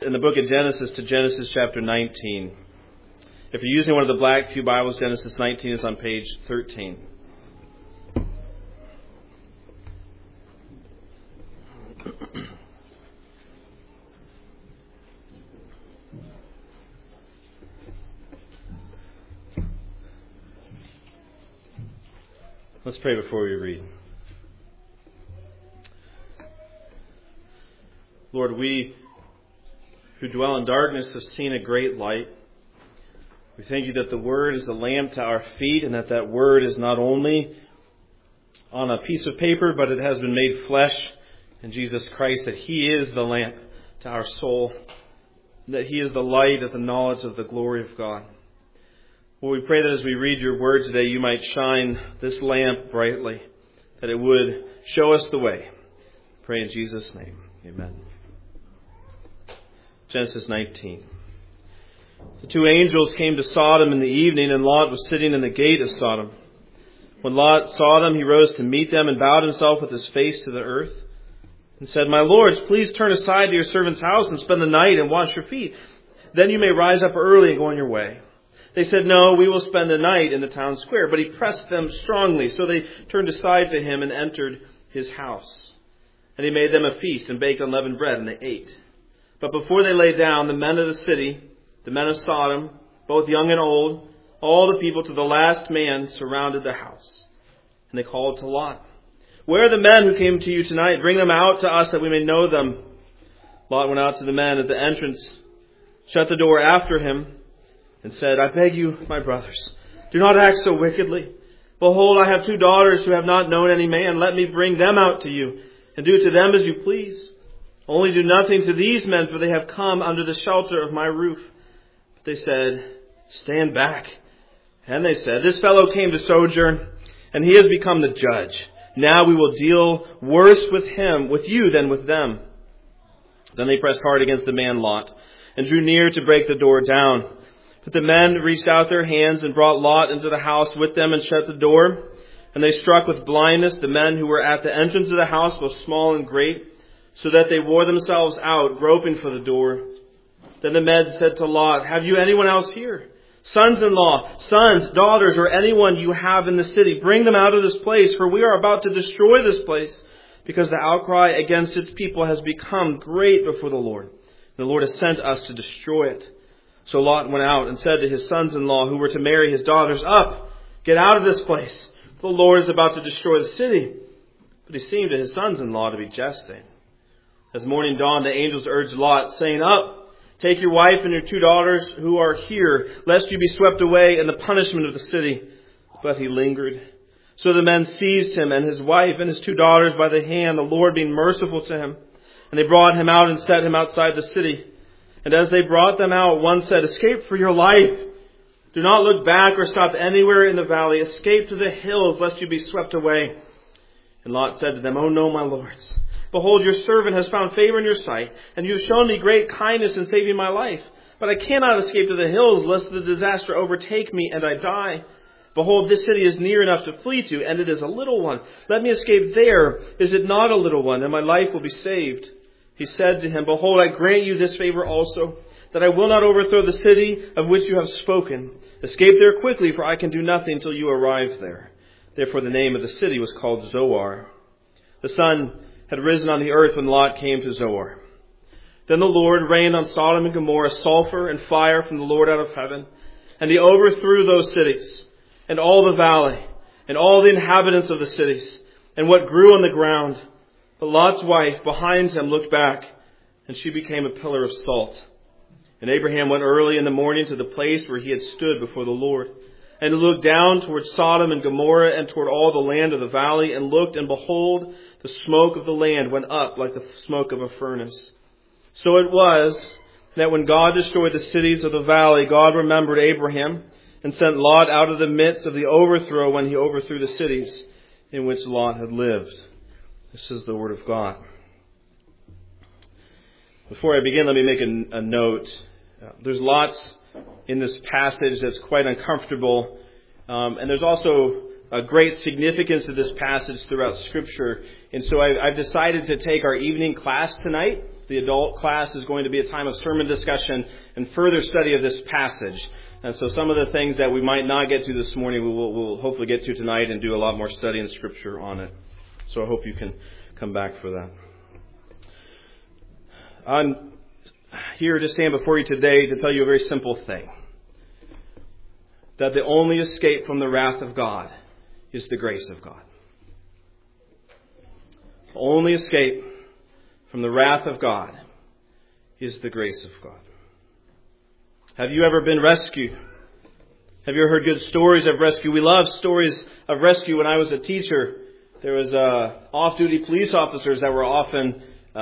in the book of Genesis to Genesis chapter 19. If you're using one of the black pew Bibles, Genesis 19 is on page 13. Let's pray before we read. Lord, we who dwell in darkness have seen a great light. We thank you that the Word is a lamp to our feet, and that Word is not only on a piece of paper, but it has been made flesh in Jesus Christ, that He is the lamp to our soul, that He is the light of the knowledge of the glory of God. Lord, we pray that as we read your Word today, you might shine this lamp brightly, that it would show us the way. Pray in Jesus' name. Amen. Genesis 19. The two angels came to Sodom in the evening, and Lot was sitting in the gate of Sodom. When Lot saw them, he rose to meet them and bowed himself with his face to the earth and said, "My lords, please turn aside to your servant's house and spend the night and wash your feet. Then you may rise up early and go on your way." They said, "No, we will spend the night in the town square." But he pressed them strongly, so they turned aside to him and entered his house. And he made them a feast and baked unleavened bread, and they ate. But before they lay down, the men of the city, the men of Sodom, both young and old, all the people to the last man, surrounded the house. And they called to Lot, "Where are the men who came to you tonight? Bring them out to us that we may know them." Lot went out to the men at the entrance, shut the door after him, and said, "I beg you, my brothers, do not act so wickedly. Behold, I have 2 daughters who have not known any man. Let me bring them out to you, and do to them as you please. Only do nothing to these men, for they have come under the shelter of my roof." But they said, "Stand back." And they said, "This fellow came to sojourn, and he has become the judge. Now we will deal worse with him, with you, than with them." Then they pressed hard against the man Lot, and drew near to break the door down. But the men reached out their hands and brought Lot into the house with them and shut the door. And they struck with blindness the men who were at the entrance of the house, both small and great, so that they wore themselves out, groping for the door. Then the men said to Lot, "Have you anyone else here? Sons-in-law, sons, daughters, or anyone you have in the city? Bring them out of this place, for we are about to destroy this place, because the outcry against its people has become great before the Lord. The Lord has sent us to destroy it." So Lot went out and said to his sons-in-law who were to marry his daughters, "Up, get out of this place. The Lord is about to destroy the city." But he seemed to his sons-in-law to be jesting. As morning dawned, the angels urged Lot, saying, "Up, take your wife and your 2 daughters who are here, lest you be swept away in the punishment of the city." But he lingered. So the men seized him and his wife and his 2 daughters by the hand, the Lord being merciful to him. And they brought him out and set him outside the city. And as they brought them out, one said, "Escape for your life. Do not look back or stop anywhere in the valley. Escape to the hills, lest you be swept away." And Lot said to them, "Oh no, my lords. Behold, your servant has found favor in your sight, and you have shown me great kindness in saving my life. But I cannot escape to the hills, lest the disaster overtake me and I die. Behold, this city is near enough to flee to, and it is a little one. Let me escape there. Is it not a little one? And my life will be saved." He said to him, "Behold, I grant you this favor also, that I will not overthrow the city of which you have spoken. Escape there quickly, for I can do nothing till you arrive there." Therefore the name of the city was called Zoar. The sun had risen on the earth when Lot came to Zoar. Then the Lord rained on Sodom and Gomorrah sulfur and fire from the Lord out of heaven, and he overthrew those cities, and all the valley, and all the inhabitants of the cities, and what grew on the ground. But Lot's wife behind him looked back, and she became a pillar of salt. And Abraham went early in the morning to the place where he had stood before the Lord, and looked down toward Sodom and Gomorrah and toward all the land of the valley, and looked, and behold, the smoke of the land went up like the smoke of a furnace. So it was that when God destroyed the cities of the valley, God remembered Abraham and sent Lot out of the midst of the overthrow when he overthrew the cities in which Lot had lived. This is the word of God. Before I begin, let me make a note. There's lots in this passage that's quite uncomfortable. And there's also a great significance to this passage throughout Scripture. And so I've decided to take our evening class tonight The adult class is going to be a time of sermon discussion and further study of this passage. And so some of the things that we might not get to this morning, we'll hopefully get to tonight and do a lot more study in Scripture on it. So I hope you can come back for that. I'm here to stand before you today to tell you a very simple thing. That the only escape from the wrath of God is the grace of God. The only escape from the wrath of God is the grace of God. Have you ever been rescued? Have you ever heard good stories of rescue? We love stories of rescue. When I was a teacher, there was off-duty police officers that were often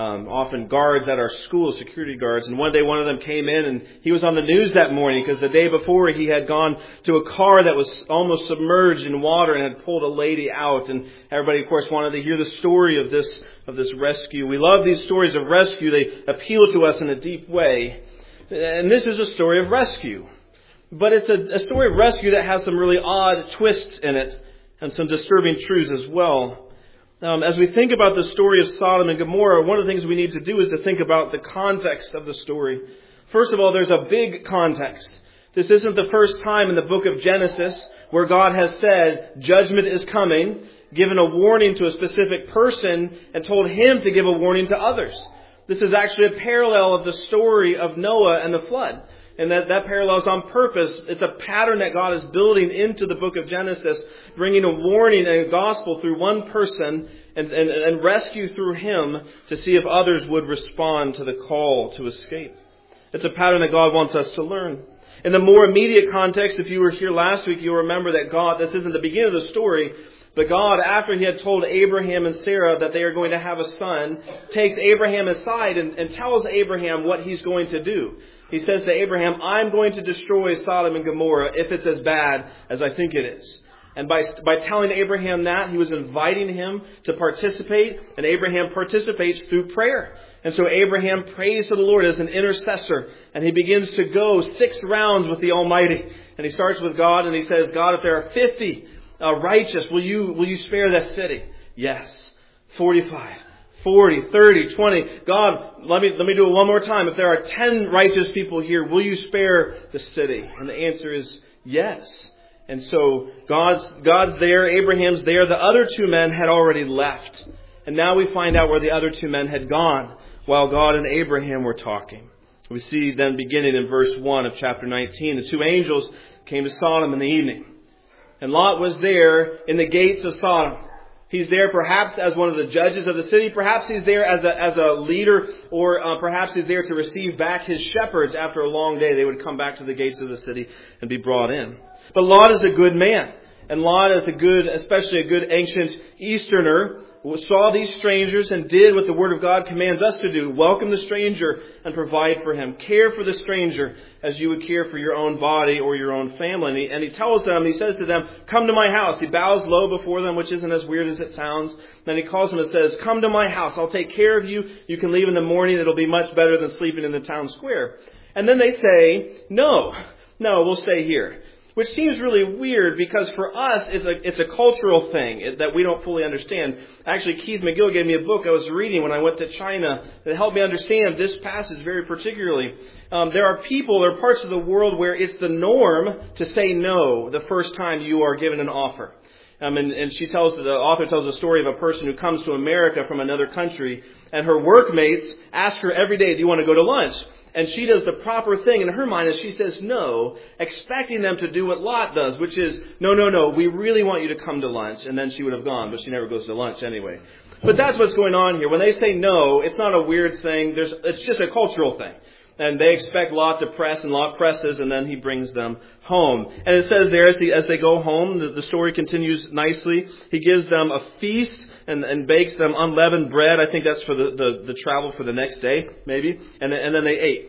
guards at our school, security guards. And one day one of them came in and he was on the news that morning because the day before he had gone to a car that was almost submerged in water and had pulled a lady out. And everybody, of course, wanted to hear the story of this rescue. We love these stories of rescue. They appeal to us in a deep way. And this is a story of rescue. But it's a story of rescue that has some really odd twists in it and some disturbing truths as well. As we think about the story of Sodom and Gomorrah, one of the things we need to do is to think about the context of the story. First of all, there's a big context. This isn't the first time in the book of Genesis where God has said judgment is coming, given a warning to a specific person, and told him to give a warning to others. This is actually a parallel of the story of Noah and the flood. And that parallel is on purpose. It's a pattern that God is building into the book of Genesis, bringing a warning and a gospel through one person and rescue through him to see if others would respond to the call to escape. It's a pattern that God wants us to learn. In the more immediate context, if you were here last week, you'll remember that God, this isn't the beginning of the story, but God, after he had told Abraham and Sarah that they are going to have a son, takes Abraham aside and tells Abraham what he's going to do. He says to Abraham, I'm going to destroy Sodom and Gomorrah if it's as bad as I think it is. And by telling Abraham that, he was inviting him to participate, and Abraham participates through prayer. And so Abraham prays to the Lord as an intercessor, and he begins to go 6 rounds with the Almighty. And he starts with God, and he says, God, if there are 50 righteous, will you spare that city? Yes. 45. 40, 30, 20. God, let me do it one more time. If there are 10 righteous people here, will you spare the city? And the answer is yes. And so God's there, Abraham's there. The other 2 men had already left. And now we find out where the other 2 men had gone while God and Abraham were talking. We see then beginning in verse 1 of chapter 19, the 2 angels came to Sodom in the evening. And Lot was there in the gates of Sodom. He's there perhaps as one of the judges of the city. Perhaps he's there as a leader, or perhaps he's there to receive back his shepherds after a long day. They would come back to the gates of the city and be brought in. But Lot is a good man. And Lot is especially a good ancient Easterner, saw these strangers and did what the Word of God commands us to do. Welcome the stranger and provide for him. Care for the stranger as you would care for your own body or your own family. And he tells them, he says to them, come to my house. He bows low before them, which isn't as weird as it sounds. Then he calls them and says, come to my house. I'll take care of you. You can leave in the morning. It'll be much better than sleeping in the town square. And then they say, no, we'll stay here. Which seems really weird because for us, it's a cultural thing that we don't fully understand. Actually, Keith McGill gave me a book I was reading when I went to China that helped me understand this passage very particularly. There are parts of the world where it's the norm to say no the first time you are given an offer. And the author tells a story of a person who comes to America from another country, and her workmates ask her every day, do you want to go to lunch? And she does the proper thing in her mind as she says no, expecting them to do what Lot does, which is, no, we really want you to come to lunch. And then she would have gone, but she never goes to lunch anyway. But that's what's going on here. When they say no, it's not a weird thing. It's just a cultural thing. And they expect Lot to press, and Lot presses, and then he brings them home. And it says there, as they go home, the story continues nicely. He gives them a feast and bakes them unleavened bread. I think that's for the travel for the next day, maybe. And then they ate.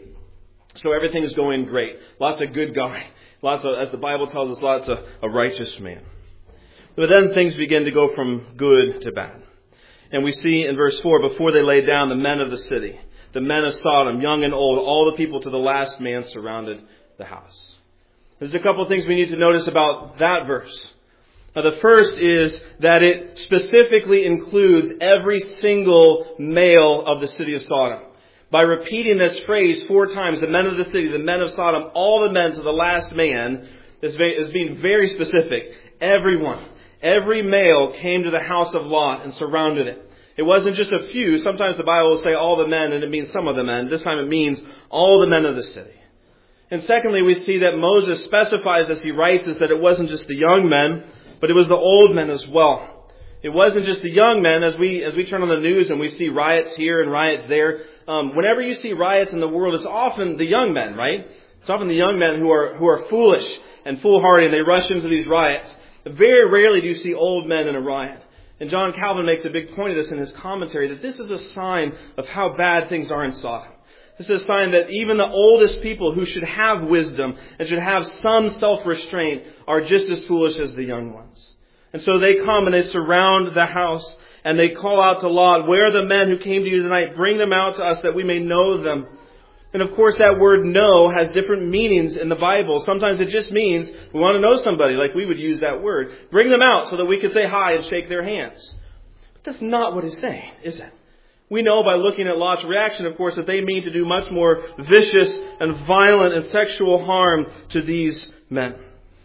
So everything is going great. Lot's a good guy. As the Bible tells us, Lot's a righteous man. But then things begin to go from good to bad. And we see in verse 4, before they lay down, the men of the city, the men of Sodom, young and old, all the people to the last man surrounded the house. There's a couple of things we need to notice about that verse. Now, the first is that it specifically includes every single male of the city of Sodom. by repeating this phrase 4 times, the men of the city, the men of Sodom, all the men to the last man, is being very specific. Everyone, every male came to the house of Lot and surrounded it. It wasn't just a few. Sometimes the Bible will say all the men and it means some of the men. This time it means all the men of the city. And secondly, we see that Moses specifies as he writes this that it wasn't just the young men, but it was the old men as well. It wasn't just the young men. As we turn on the news and we see riots here and riots there, whenever you see riots in the world, it's often the young men, right? It's often the young men who are foolish and foolhardy, and they rush into these riots. Very rarely do you see old men in a riot. And John Calvin makes a big point of this in his commentary, that this is a sign of how bad things are in Sodom. This is a sign that even the oldest people who should have wisdom and should have some self-restraint are just as foolish as the young ones. And so they come and they surround the house and they call out to Lot, "Where are the men who came to you tonight? Bring them out to us that we may know them." And of course that word know has different meanings in the Bible. Sometimes it just means we want to know somebody, like we would use that word. Bring them out so that we can say hi and shake their hands. But that's not what he's saying, is it? We know by looking at Lot's reaction, of course, that they mean to do much more vicious and violent and sexual harm to these men.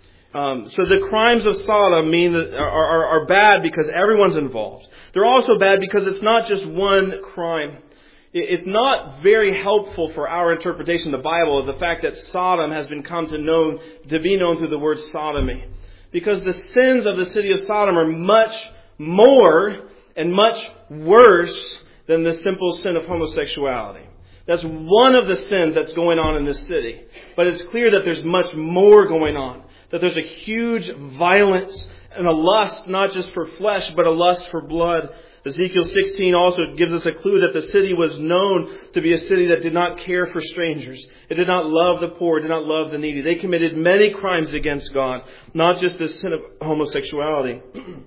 So the crimes of Sodom are bad because everyone's involved. They're also bad because it's not just one crime. It's not very helpful for our interpretation of the Bible of the fact that Sodom has been to be known through the word sodomy. Because the sins of the city of Sodom are much more and much worse than the simple sin of homosexuality. That's one of the sins that's going on in this city. But it's clear that there's much more going on. That there's a huge violence and a lust, not just for flesh, but a lust for blood. Ezekiel 16 also gives us a clue that the city was known to be a city that did not care for strangers. It did not love the poor, it did not love the needy. They committed many crimes against God, not just the sin of homosexuality.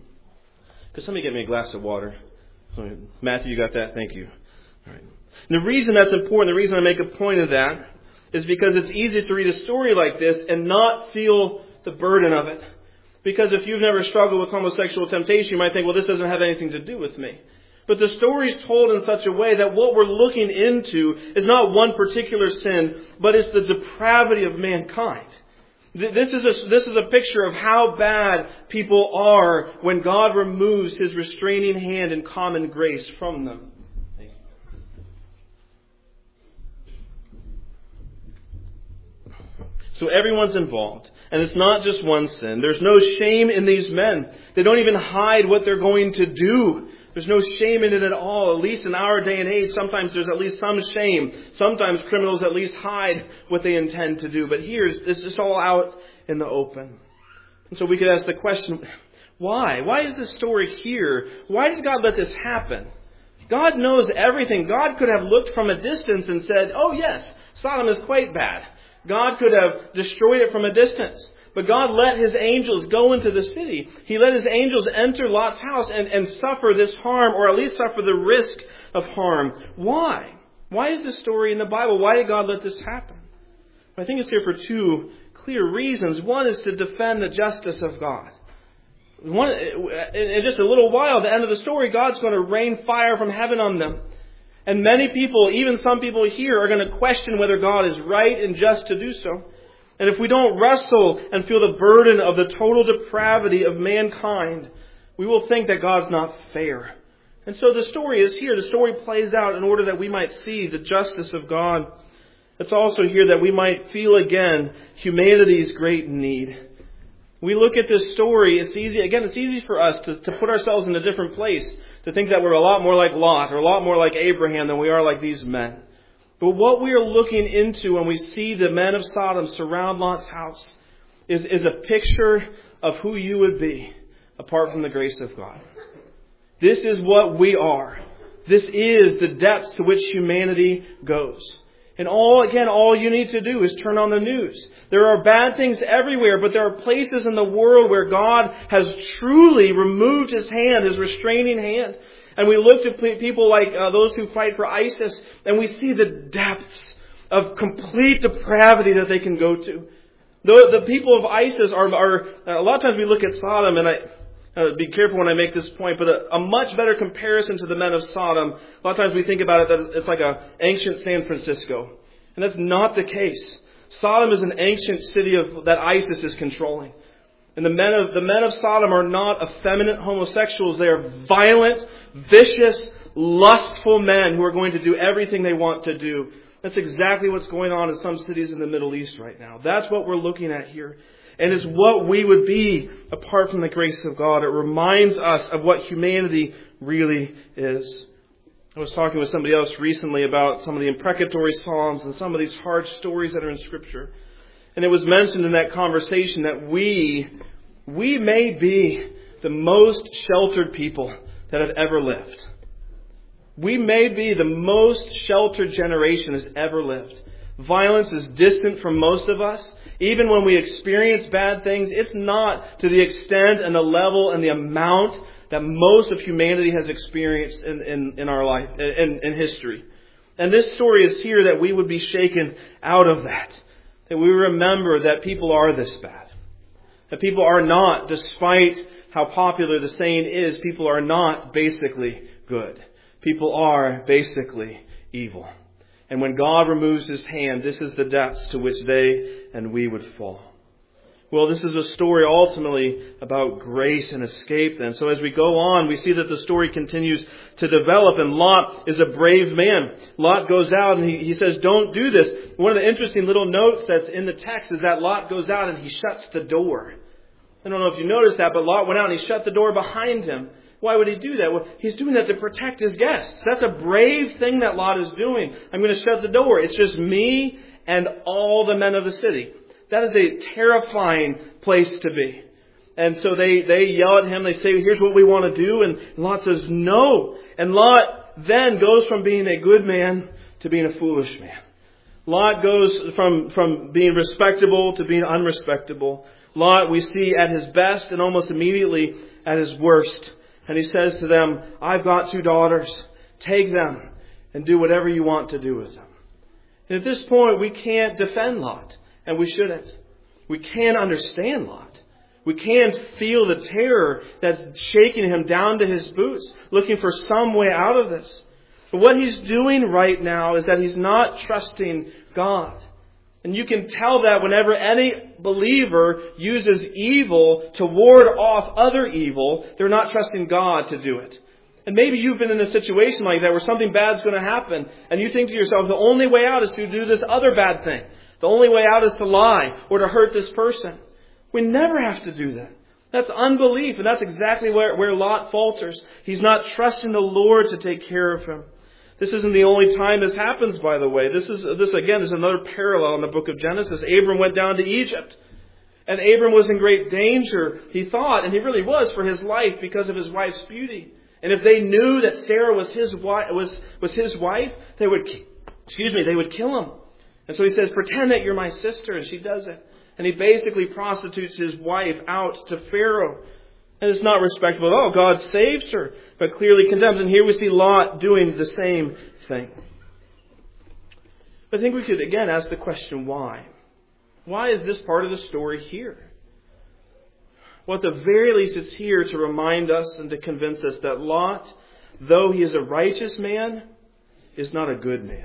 Could somebody get me a glass of water? Matthew, you got that? Thank you. All right. And the reason that's important, the reason I make a point of that, is because it's easy to read a story like this and not feel the burden of it. Because if you've never struggled with homosexual temptation, you might think, well, this doesn't have anything to do with me. But the story is told in such a way that what we're looking into is not one particular sin, but it's the depravity of mankind. This is a picture of how bad people are when God removes His restraining hand and common grace from them. So everyone's involved. And it's not just one sin. There's no shame in these men. They don't even hide what they're going to do. There's no shame in it at all. At least in our day and age, sometimes there's at least some shame. Sometimes criminals at least hide what they intend to do. But here, this is all out in the open. And so we could ask the question, why? Why is this story here? Why did God let this happen? God knows everything. God could have looked from a distance and said, oh yes, Sodom is quite bad. God could have destroyed it from a distance. But God let His angels go into the city. He let His angels enter Lot's house and suffer this harm, or at least suffer the risk of harm. Why? Why is this story in the Bible? Why did God let this happen? I think it's here for 2 clear reasons. One is to defend the justice of God. In just a little while, at the end of the story, God's going to rain fire from heaven on them. And many people, even some people here, are going to question whether God is right and just to do so. And if we don't wrestle and feel the burden of the total depravity of mankind, we will think that God's not fair. And so the story is here. The story plays out in order that we might see the justice of God. It's also here that we might feel again humanity's great need. We look at this story, it's easy for us to put ourselves in a different place, to think that we're a lot more like Lot or a lot more like Abraham than we are like these men. But what we are looking into when we see the men of Sodom surround Lot's house is a picture of who you would be apart from the grace of God. This is what we are. This is the depths to which humanity goes. And all you need to do is turn on the news. There are bad things everywhere, but there are places in the world where God has truly removed His hand, His restraining hand. And we look to people like those who fight for ISIS, and we see the depths of complete depravity that they can go to. The people of ISIS are a lot of times we look at Sodom, and Be careful when I make this point, but a much better comparison to the men of Sodom. A lot of times we think about it that it's like an ancient San Francisco. And that's not the case. Sodom is an ancient city that ISIS is controlling. And the men of Sodom are not effeminate homosexuals. They are violent, vicious, lustful men who are going to do everything they want to do. That's exactly what's going on in some cities in the Middle East right now. That's what we're looking at here. And it's what we would be apart from the grace of God. It reminds us of what humanity really is. I was talking with somebody else recently about some of the imprecatory psalms and some of these hard stories that are in Scripture. And it was mentioned in that conversation that we may be the most sheltered people that have ever lived. We may be the most sheltered generation has ever lived. Violence is distant from most of us. Even when we experience bad things, it's not to the extent and the level and the amount that most of humanity has experienced in our life, in history. And this story is here that we would be shaken out of that. That we remember that people are this bad. That people are not, despite how popular the saying is, people are not basically good. People are basically evil. And when God removes His hand, this is the depths to which they and we would fall. Well, this is a story ultimately about grace and escape then. So as we go on, we see that the story continues to develop, and Lot is a brave man. Lot goes out and he says, don't do this. One of the interesting little notes that's in the text is that Lot goes out and he shuts the door. I don't know if you noticed that, but Lot went out and he shut the door behind him. Why would he do that? Well, he's doing that to protect his guests. That's a brave thing that Lot is doing. I'm going to shut the door. It's just me and all the men of the city. That is a terrifying place to be. And so they yell at him. They say, here's what we want to do. And Lot says, no. And Lot then goes from being a good man to being a foolish man. Lot goes from being respectable to being unrespectable. Lot we see at his best and almost immediately at his worst. And he says to them, I've got 2 daughters. Take them and do whatever you want to do with them. And at this point, we can't defend Lot. And we shouldn't. We can't understand Lot. We can't feel the terror that's shaking him down to his boots, looking for some way out of this. But what he's doing right now is that he's not trusting God. And you can tell that whenever any believer uses evil to ward off other evil, they're not trusting God to do it. And maybe you've been in a situation like that where something bad's going to happen, and you think to yourself, the only way out is to do this other bad thing. The only way out is to lie or to hurt this person. We never have to do that. That's unbelief, and that's exactly where Lot falters. He's not trusting the Lord to take care of him. This isn't the only time this happens, by the way. This again is another parallel in the book of Genesis. Abram went down to Egypt. And Abram was in great danger, he thought, and he really was, for his life because of his wife's beauty. And if they knew that Sarah was his wife, they would kill him. And so he says, pretend that you're my sister, and she does it. And he basically prostitutes his wife out to Pharaoh. And it's not respectable. Oh, God saves her, but clearly condemns. And here we see Lot doing the same thing. But I think we could again ask the question, why? Why is this part of the story here? Well, at the very least, it's here to remind us and to convince us that Lot, though he is a righteous man, is not a good man.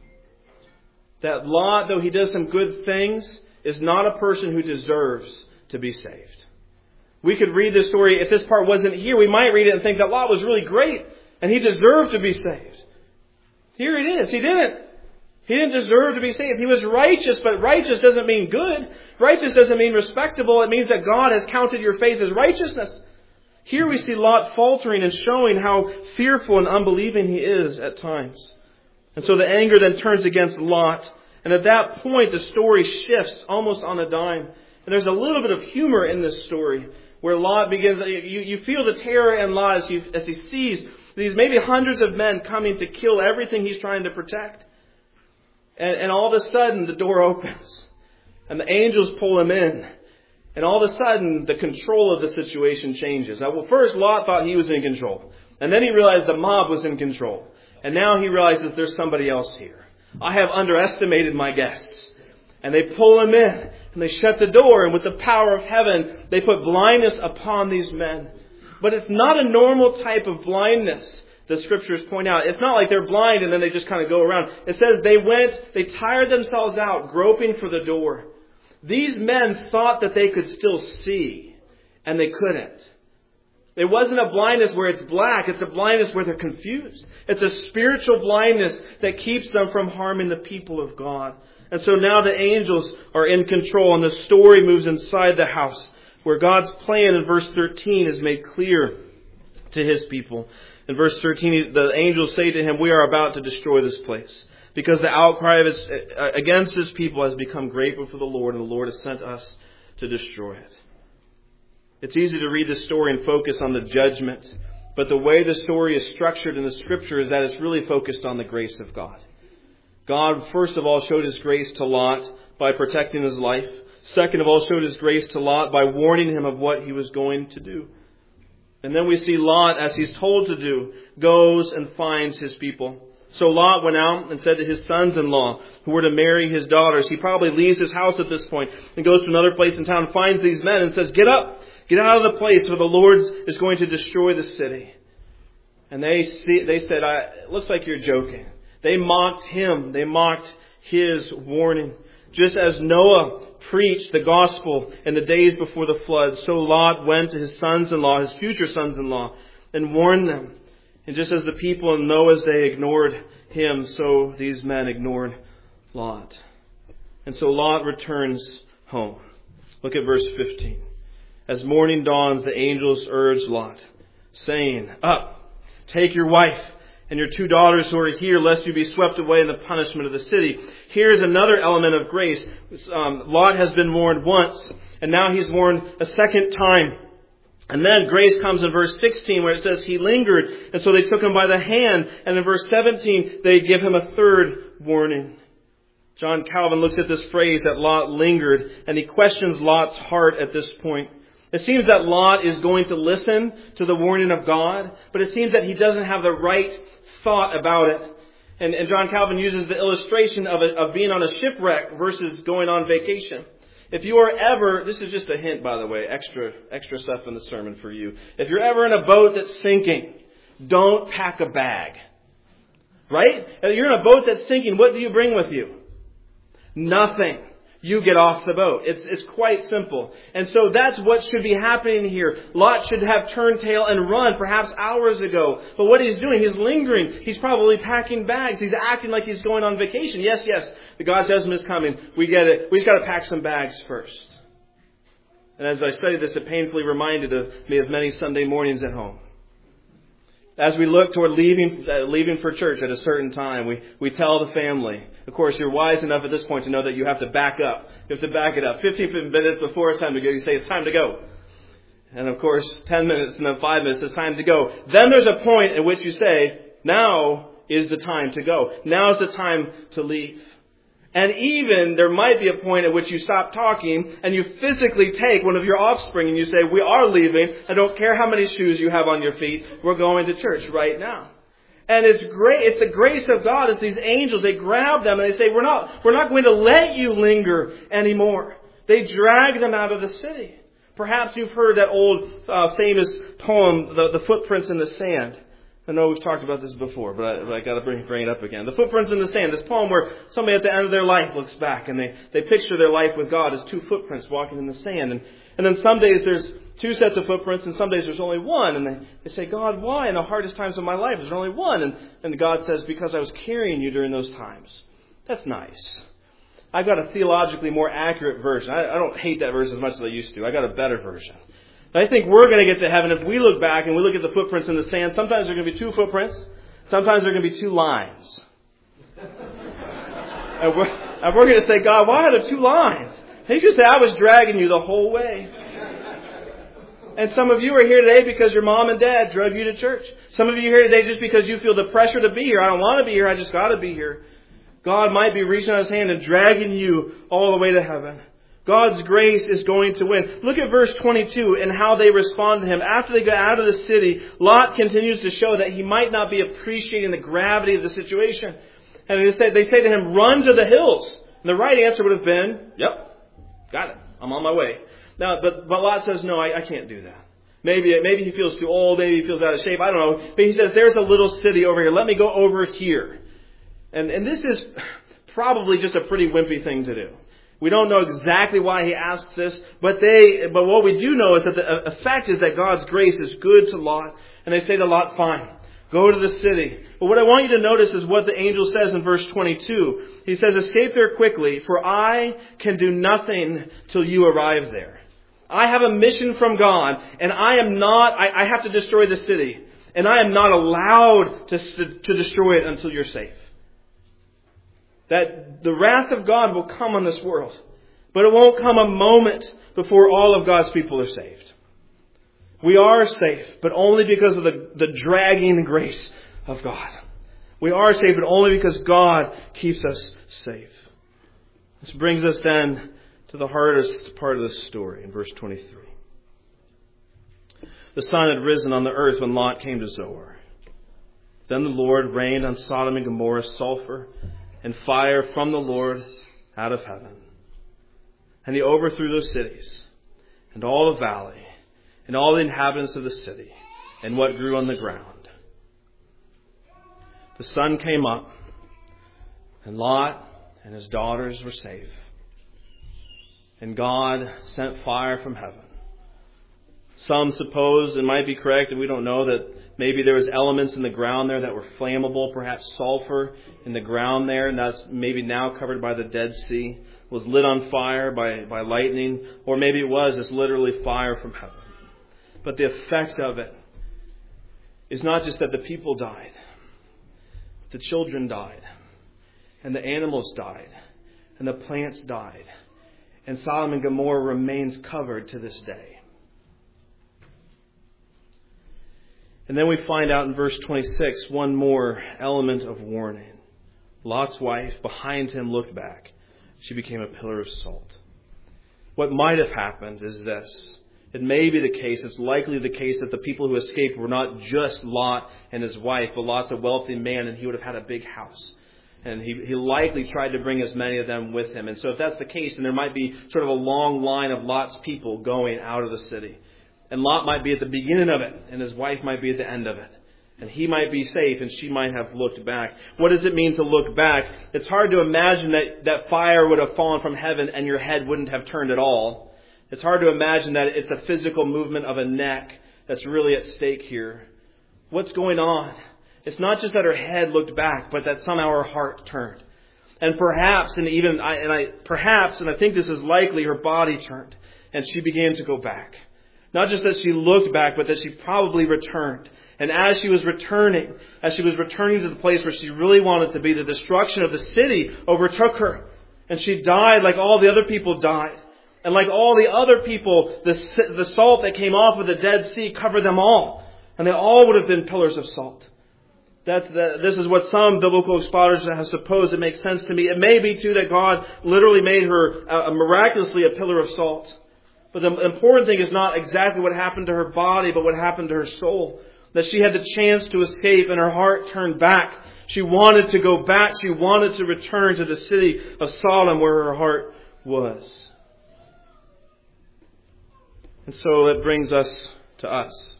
That Lot, though he does some good things, is not a person who deserves to be saved. We could read this story, if this part wasn't here, we might read it and think that Lot was really great and he deserved to be saved. Here it is. He didn't. He didn't deserve to be saved. He was righteous, but righteous doesn't mean good. Righteous doesn't mean respectable. It means that God has counted your faith as righteousness. Here we see Lot faltering and showing how fearful and unbelieving he is at times. And so the anger then turns against Lot. And at that point, the story shifts almost on a dime. And there's a little bit of humor in this story where Lot begins, you feel the terror in Lot as he sees these maybe hundreds of men coming to kill everything he's trying to protect. And all of a sudden, the door opens. And the angels pull him in. And all of a sudden, the control of the situation changes. Now, first, Lot thought he was in control. And then he realized the mob was in control. And now he realizes there's somebody else here. I have underestimated my guests. And they pull him in. And they shut the door. And with the power of heaven, they put blindness upon these men. But it's not a normal type of blindness, the Scriptures point out. It's not like they're blind and then they just kind of go around. It says they tired themselves out, groping for the door. These men thought that they could still see, and they couldn't. It wasn't a blindness where it's black. It's a blindness where they're confused. It's a spiritual blindness that keeps them from harming the people of God. And so now the angels are in control, and the story moves inside the house, where God's plan in verse 13 is made clear to His people. In verse 13, the angels say to Him, "We are about to destroy this place, because the outcry against His people has become great before the Lord, and the Lord has sent us to destroy it." It's easy to read the story and focus on the judgment, but the way the story is structured in the Scripture is that it's really focused on the grace of God. God, first of all, showed His grace to Lot by protecting his life. Second of all, showed His grace to Lot by warning him of what he was going to do. And then we see Lot, as he's told to do, goes and finds his people. So Lot went out and said to his sons-in-law, who were to marry his daughters. He probably leaves his house at this point and goes to another place in town, finds these men and says, "Get up, get out of the place, for the Lord is going to destroy the city." And they said, "It looks like you're joking." They mocked him. They mocked his warning. Just as Noah preached the gospel in the days before the flood, so Lot went to his sons-in-law, his future sons-in-law, and warned them. And just as the people in Noah's day ignored him, so these men ignored Lot. And so Lot returns home. Look at verse 15. As morning dawns, the angels urge Lot, saying, "Up, take your wife and your 2 daughters who are here, lest you be swept away in the punishment of the city." Here's another element of grace. Lot has been warned once, and now he's warned a second time. And then grace comes in verse 16, where it says he lingered, and so they took him by the hand. And in verse 17, they give him a third warning. John Calvin looks at this phrase that Lot lingered, and he questions Lot's heart at this point. It seems that Lot is going to listen to the warning of God, but it seems that he doesn't have the right thought about it. And John Calvin uses the illustration of being on a shipwreck versus going on vacation. If you are ever, this is just a hint, by the way, extra stuff in the sermon for you. If you're ever in a boat that's sinking, don't pack a bag. Right? If you're in a boat that's sinking, what do you bring with you? Nothing. You get off the boat. It's quite simple. And so that's what should be happening here. Lot should have turned tail and run perhaps hours ago. But what he's doing, he's lingering. He's probably packing bags. He's acting like he's going on vacation. Yes, the God's judgment is coming. We get it. We just got to pack some bags first. And as I studied this, it painfully reminded me of many Sunday mornings at home. As we look toward leaving for church at a certain time, we tell the family. Of course, you're wise enough at this point to know that you have to back up. You have to back it up. 15 minutes before it's time to go, you say, "It's time to go." And of course, 10 minutes and then 5 minutes, it's time to go. Then there's a point at which you say, "Now is the time to go. Now is the time to leave." And even there might be a point at which you stop talking and you physically take one of your offspring and you say, "We are leaving. I don't care how many shoes you have on your feet. We're going to church right now." And it's great. It's the grace of God. It's these angels. They grab them and they say, we're not going to let you linger anymore. They drag them out of the city. Perhaps you've heard that old famous poem, The Footprints in the Sand. I know we've talked about this before, but I got to bring it up again. The Footprints in the Sand, this poem where somebody at the end of their life looks back and they picture their life with God as 2 footprints walking in the sand. And then some days there's 2 sets of footprints and some days there's only one. And they say, "God, why in the hardest times of my life there's only one?" And God says, "Because I was carrying you during those times." That's nice. I've got a theologically more accurate version. I don't hate that verse as much as I used to. I got a better version. I think we're going to get to heaven if we look back and we look at the footprints in the sand. Sometimes there are going to be 2 footprints. Sometimes there are going to be 2 lines. and we're going to say, "God, why are there 2 lines?" And you just say, "I was dragging you the whole way." And some of you are here today because your mom and dad drug you to church. Some of you are here today just because you feel the pressure to be here. "I don't want to be here. I just got to be here." God might be reaching out His hand and dragging you all the way to heaven. God's grace is going to win. Look at verse 22 and how they respond to him. After they get out of the city, Lot continues to show that he might not be appreciating the gravity of the situation. And they say to him, "Run to the hills." And the right answer would have been, "Yep, got it. I'm on my way." Now, but Lot says, "No, I can't do that. Maybe he feels too old. Maybe he feels out of shape. I don't know. But he says, there's a little city over here. Let me go over here. And this is probably just a pretty wimpy thing to do. We don't know exactly why he asks this, but what we do know is that the effect is that God's grace is good to Lot, and they say to Lot, fine, go to the city. But what I want you to notice is what the angel says in verse 22. He says, escape there quickly, for I can do nothing till you arrive there. I have a mission from God, and I have to destroy the city, and I am not allowed to destroy it until you're safe. That the wrath of God will come on this world, but it won't come a moment before all of God's people are saved. We are safe, but only because of the dragging grace of God. We are saved, but only because God keeps us safe. This brings us then to the hardest part of the story in verse 23. The sun had risen on the earth when Lot came to Zoar. Then the Lord rained on Sodom and Gomorrah sulfur and fire from the Lord out of heaven. And he overthrew those cities, and all the valley, and all the inhabitants of the city, and what grew on the ground. The sun came up, and Lot and his daughters were safe. And God sent fire from heaven. Some suppose it might be correct, and we don't know, that maybe there was elements in the ground there that were flammable, perhaps sulfur in the ground there, and that's maybe now covered by the Dead Sea, was lit on fire by lightning, or maybe it was just literally fire from heaven. But the effect of it is not just that the people died, the children died, and the animals died, and the plants died, and Sodom and Gomorrah remains covered to this day. And then we find out in verse 26 one more element of warning. Lot's wife, behind him, looked back. She became a pillar of salt. What might have happened is this. It may be the case, it's likely the case, that the people who escaped were not just Lot and his wife, but Lot's a wealthy man, and he would have had a big house. And he likely tried to bring as many of them with him. And so if that's the case, then there might be sort of a long line of Lot's people going out of the city. And Lot might be at the beginning of it, and his wife might be at the end of it. And he might be safe, and she might have looked back. What does it mean to look back? It's hard to imagine that fire would have fallen from heaven and your head wouldn't have turned at all. It's hard to imagine that it's a physical movement of a neck that's really at stake here. What's going on? It's not just that her head looked back, but that somehow her heart turned. And perhaps, and I think this is likely, her body turned, and she began to go back. Not just that she looked back, but that she probably returned. And as she was returning to the place where she really wanted to be, the destruction of the city overtook her. And she died like all the other people died. And like all the other people, the salt that came off of the Dead Sea covered them all. And they all would have been pillars of salt. This is what some biblical scholars have supposed. It makes sense to me. It may be, too, that God literally made her miraculously a pillar of salt. But the important thing is not exactly what happened to her body, but what happened to her soul. That she had the chance to escape and her heart turned back. She wanted to go back. She wanted to return to the city of Sodom where her heart was. And so that brings us to us.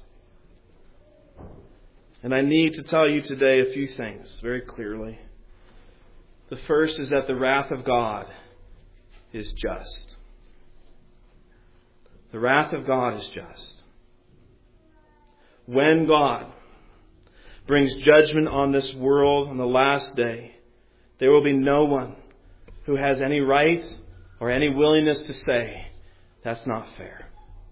And I need to tell you today a few things very clearly. The first is that the wrath of God is just. The wrath of God is just. When God brings judgment on this world on the last day, there will be no one who has any right or any willingness to say, that's not fair.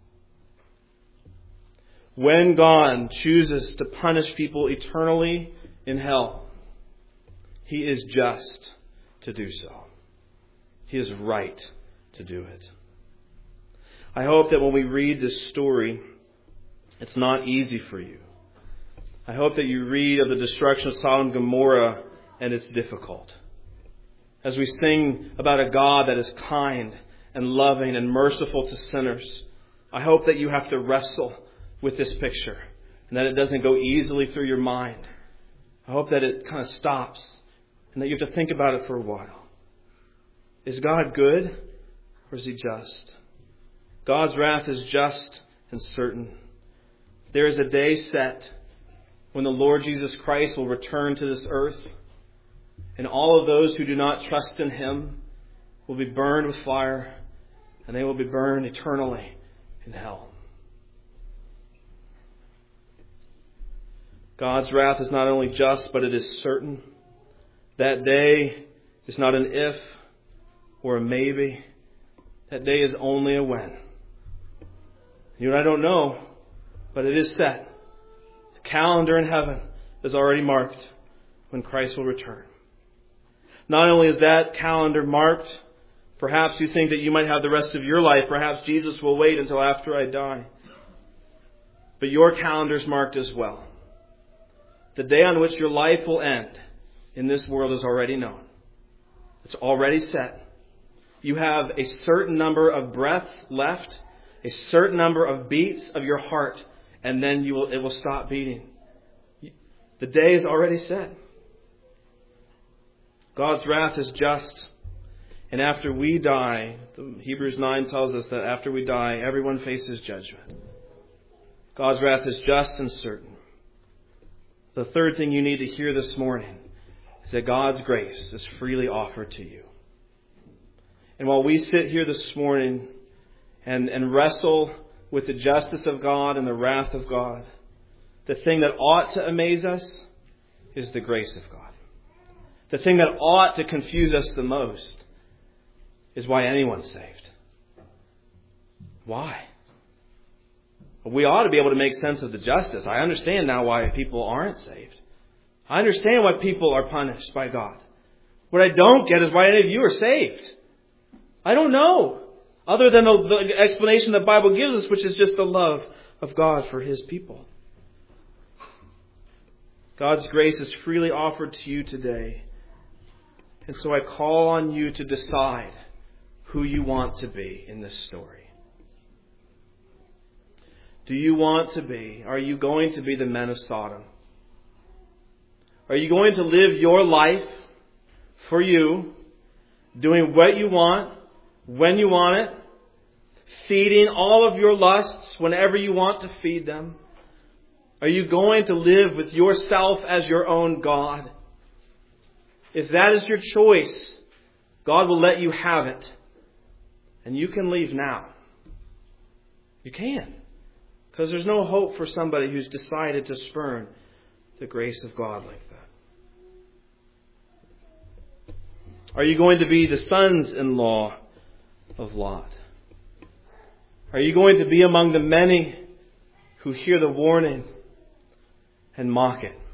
When God chooses to punish people eternally in hell, He is just to do so. He is right to do it. I hope that when we read this story, it's not easy for you. I hope that you read of the destruction of Sodom and Gomorrah and it's difficult. As we sing about a God that is kind and loving and merciful to sinners, I hope that you have to wrestle with this picture and that it doesn't go easily through your mind. I hope that it kind of stops and that you have to think about it for a while. Is God good or is He just? God's wrath is just and certain. there is a day set when the Lord Jesus Christ will return to this earth, and all of those who do not trust in Him will be burned with fire, and they will be burned eternally in hell. God's wrath is not only just, but it is certain. That day is not an if or a maybe. That day is only a when. You and I don't know, but it is set. The calendar in heaven is already marked when Christ will return. Not only is that calendar marked, perhaps you think that you might have the rest of your life. Perhaps Jesus will wait until after I die. But your calendar is marked as well. The day on which your life will end in this world is already known. It's already set. You have a certain number of breaths left, a certain number of beats of your heart, and then it will stop beating. The day is already set. God's wrath is just. And after we die, Hebrews 9 tells us that after we die, everyone faces judgment. God's wrath is just and certain. The third thing you need to hear this morning is that God's grace is freely offered to you. And while we sit here this morning and wrestle with the justice of God and the wrath of God, the thing that ought to amaze us is the grace of God. The thing that ought to confuse us the most is why anyone's saved. Why? We ought to be able to make sense of the justice. I understand now why people aren't saved. I understand why people are punished by God. What I don't get is why any of you are saved. I don't know. Other than the explanation the Bible gives us, which is just the love of God for His people. God's grace is freely offered to you today. And so I call on you to decide who you want to be in this story. Do you want to be? Are you going to be the men of Sodom? Are you going to live your life for you, doing what you want, when you want it, feeding all of your lusts whenever you want to feed them? Are you going to live with yourself as your own God? If that is your choice, God will let you have it. And you can leave now. You can. Because there's no hope for somebody who's decided to spurn the grace of God like that. Are you going to be the sons-in-law of Lot? Are you going to be among the many who hear the warning and mock it?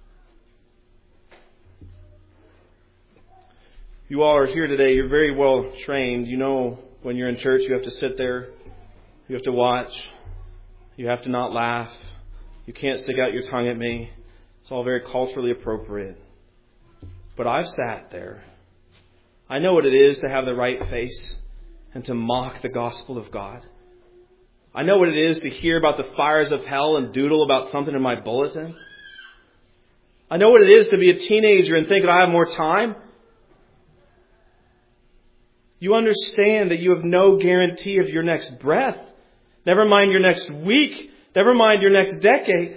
You all are here today. You're very well trained. You know when you're in church you have to sit there. You have to watch. You have to not laugh. You can't stick out your tongue at me. It's all very culturally appropriate. But I've sat there. I know what it is to have the right face and to mock the gospel of God. I know what it is to hear about the fires of hell and doodle about something in my bulletin. I know what it is to be a teenager and think that I have more time. You understand that you have no guarantee of your next breath. Never mind your next week. Never mind your next decade.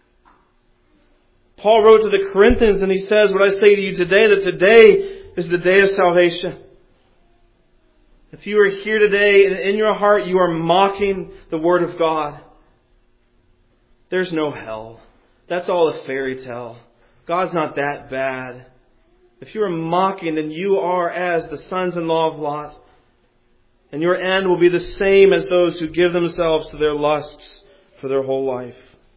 Paul wrote to the Corinthians and he says, what I say to you today, that today is the day of salvation. If you are here today and in your heart you are mocking the Word of God, there's no hell. That's all a fairy tale. God's not that bad. If you are mocking, then you are as the sons-in-law of Lot. And your end will be the same as those who give themselves to their lusts for their whole life.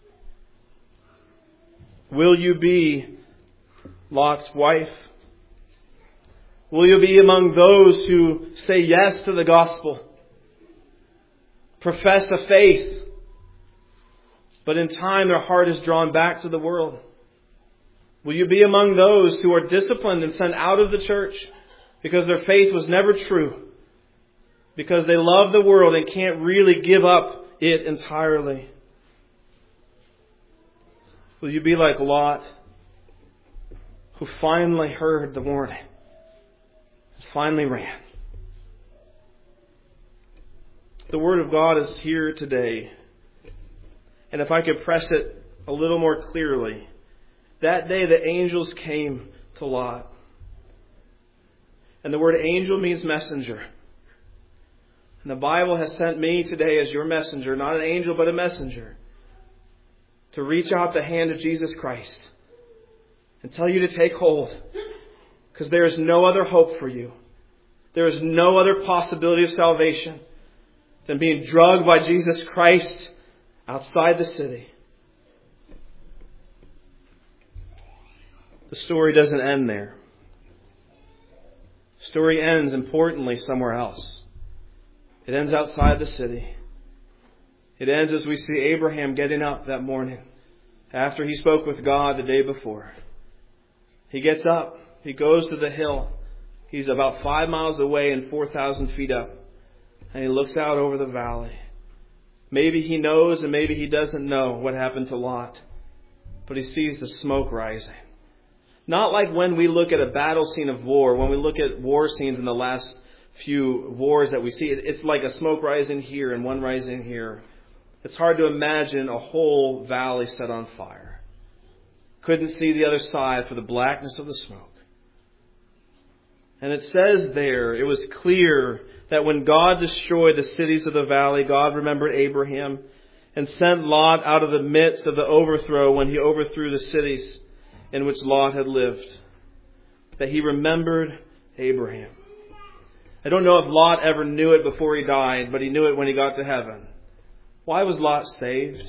Will you be Lot's wife? Will you be among those who say yes to the gospel, profess a faith, but in time their heart is drawn back to the world? Will you be among those who are disciplined and sent out of the church because their faith was never true? Because they love the world and can't really give up it entirely? Will you be like Lot, who finally heard the warning and finally ran? The Word of God is here today. And if I could press it a little more clearly, that day the angels came to Lot. And the word angel means messenger. And the Bible has sent me today as your messenger, not an angel but a messenger, to reach out the hand of Jesus Christ and tell you to take hold. Because there is no other hope for you. There is no other possibility of salvation than being drugged by Jesus Christ outside the city. The story doesn't end there. The story ends, importantly, somewhere else. It ends outside the city. It ends as we see Abraham getting up that morning after he spoke with God the day before. He gets up. He goes to the hill. He's about 5 miles away and 4,000 feet up. And he looks out over the valley. Maybe he knows and maybe he doesn't know what happened to Lot. But he sees the smoke rising. Not like when we look at a battle scene of war, when we look at war scenes in the last few wars that we see. It's like a smoke rising here and one rising here. It's hard to imagine a whole valley set on fire. Couldn't see the other side for the blackness of the smoke. And it says there, it was clear that when God destroyed the cities of the valley, God remembered Abraham and sent Lot out of the midst of the overthrow when he overthrew the cities in which Lot had lived. That he remembered Abraham. I don't know if Lot ever knew it before he died, but he knew it when he got to heaven. Why was Lot saved?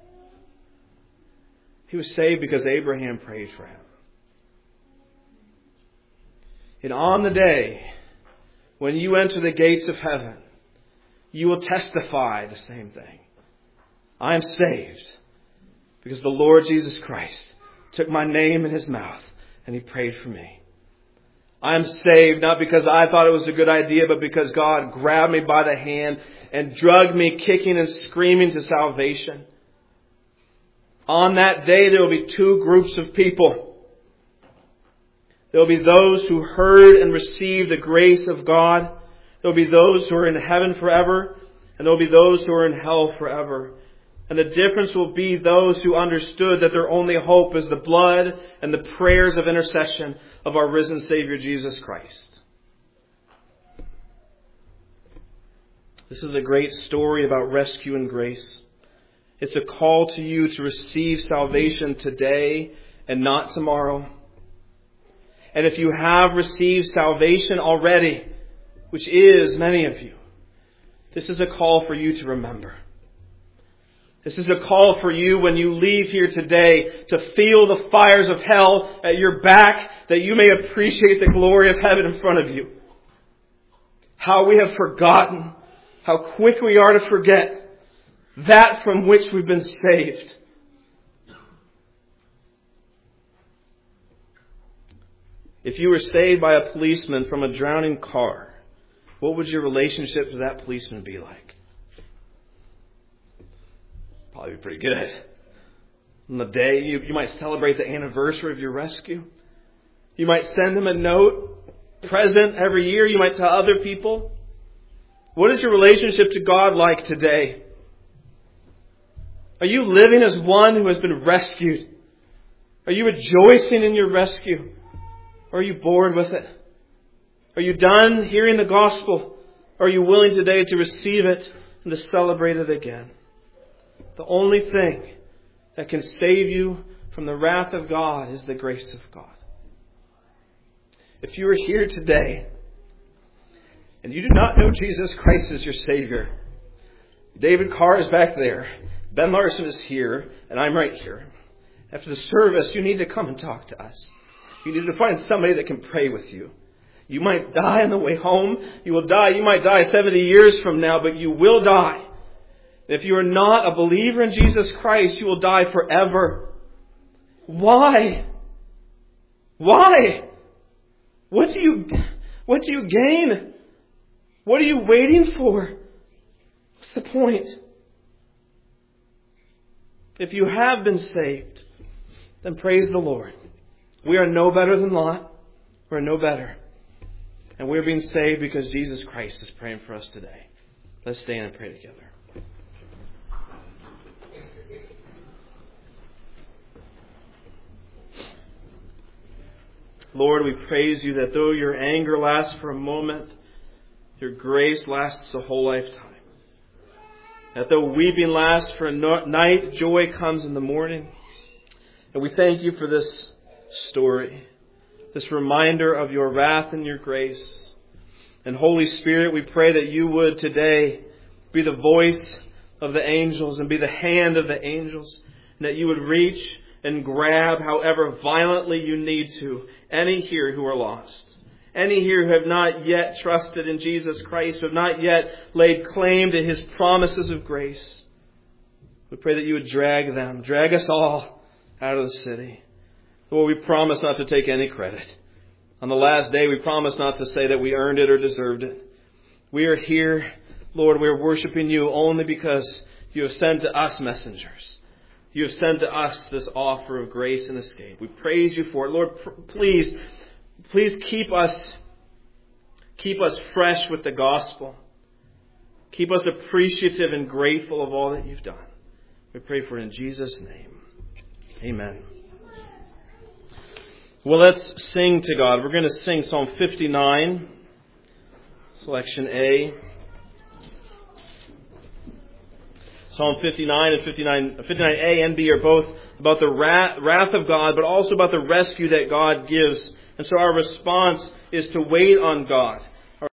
He was saved because Abraham prayed for him. And on the day when you enter the gates of heaven, you will testify the same thing. I am saved because the Lord Jesus Christ took my name in His mouth and He prayed for me. I am saved not because I thought it was a good idea, but because God grabbed me by the hand and dragged me kicking and screaming to salvation. On that day, there will be two groups of people. There will be those who heard and received the grace of God. There will be those who are in heaven forever, and there will be those who are in hell forever. And the difference will be those who understood that their only hope is the blood and the prayers of intercession of our risen Savior Jesus Christ. This is a great story about rescue and grace. It's a call to you to receive salvation today and not tomorrow. And if you have received salvation already, which is many of you, this is a call for you to remember. This is a call for you when you leave here today to feel the fires of hell at your back, that you may appreciate the glory of heaven in front of you. How we have forgotten, how quick we are to forget that from which we've been saved. If you were saved by a policeman from a drowning car, what would your relationship to that policeman be like? Probably pretty good. On the day, you might celebrate the anniversary of your rescue. You might send him a note, present every year. You might tell other people. What is your relationship to God like today? Are you living as one who has been rescued? Are you rejoicing in your rescue? Or are you bored with it? Are you done hearing the gospel? Or are you willing today to receive it and to celebrate it again? The only thing that can save you from the wrath of God is the grace of God. If you are here today and you do not know Jesus Christ as your Savior, David Carr is back there, Ben Larson is here, and I'm right here. After the service, you need to come and talk to us. You need to find somebody that can pray with you. You might die on the way home. You will die. You might die 70 years from now, but you will die. If you are not a believer in Jesus Christ, you will die forever. Why? Why? What do you gain? What are you waiting for? What's the point? If you have been saved, then praise the Lord. We are no better than Lot. We're no better. And we're being saved because Jesus Christ is praying for us today. Let's stand and pray together. Lord, we praise you that though your anger lasts for a moment, your grace lasts a whole lifetime. That though weeping lasts for a night, joy comes in the morning. And we thank you for this story, this reminder of your wrath and your grace. And Holy Spirit, we pray that you would today be the voice of the angels and be the hand of the angels, and that you would reach and grab, however violently you need to, any here who are lost. Any here who have not yet trusted in Jesus Christ, who have not yet laid claim to His promises of grace. We pray that you would drag us all out of the city. Lord, we promise not to take any credit. On the last day, we promise not to say that we earned it or deserved it. We are here, Lord, we are worshiping you only because you have sent to us messengers. You have sent to us this offer of grace and escape. We praise you for it. Lord, please keep us fresh with the gospel. Keep us appreciative and grateful of all that you've done. We pray for it in Jesus' name. Amen. Well, let's sing to God. We're going to sing Psalm 59, selection A. Psalm 59 and 59A and B are both about the wrath of God, but also about the rescue that God gives. And so our response is to wait on God,